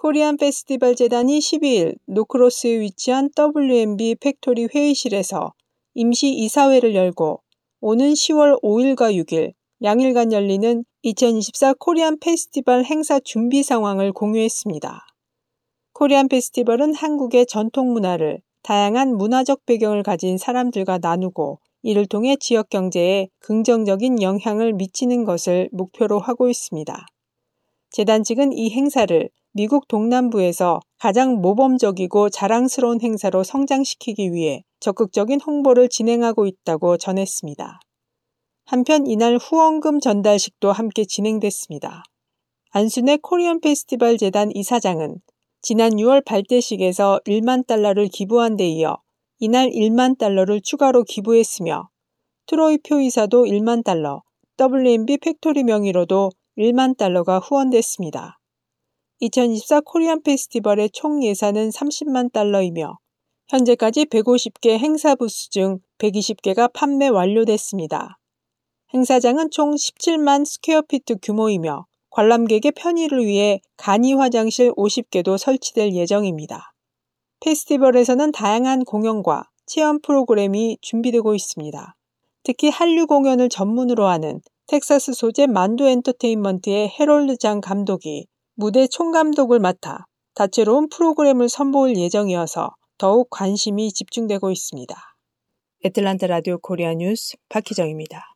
코리안 페스티벌 재단이 12일 노크로스에 위치한 WMB 팩토리 회의실에서 임시 이사회를 열고 오는 10월 5일과 6일 양일간 열리는 2024 코리안 페스티벌 행사 준비 상황을 공유했습니다. 코리안 페스티벌은 한국의 전통 문화를 다양한 문화적 배경을 가진 사람들과 나누고 이를 통해 지역 경제에 긍정적인 영향을 미치는 것을 목표로 하고 있습니다. 재단 측은 이 행사를 미국 동남부에서 가장 모범적이고 자랑스러운 행사로 성장시키기 위해 적극적인 홍보를 진행하고 있다고 전했습니다. 한편 이날 후원금 전달식도 함께 진행됐습니다. 안순의 코리안 페스티벌 재단 이사장은 지난 6월 발대식에서 1만 달러를 기부한 데 이어 이날 1만 달러를 추가로 기부했으며 트로이 표이사도 1만 달러, WMB 팩토리 명의로도 1만 달러가 후원됐습니다. 2024 코리안 페스티벌의 총 예산은 30만 달러이며 현재까지 150개 행사 부스 중 120개가 판매 완료됐습니다. 행사장은 총 17만 스퀘어피트 규모이며 관람객의 편의를 위해 간이 화장실 50개도 설치될 예정입니다. 페스티벌에서는 다양한 공연과 체험 프로그램이 준비되고 있습니다. 특히 한류 공연을 전문으로 하는 텍사스 소재 만두 엔터테인먼트의 해롤드 장 감독이 무대 총감독을 맡아 다채로운 프로그램을 선보일 예정이어서 더욱 관심이 집중되고 있습니다. 애틀란타 라디오 코리아 뉴스 박희정입니다.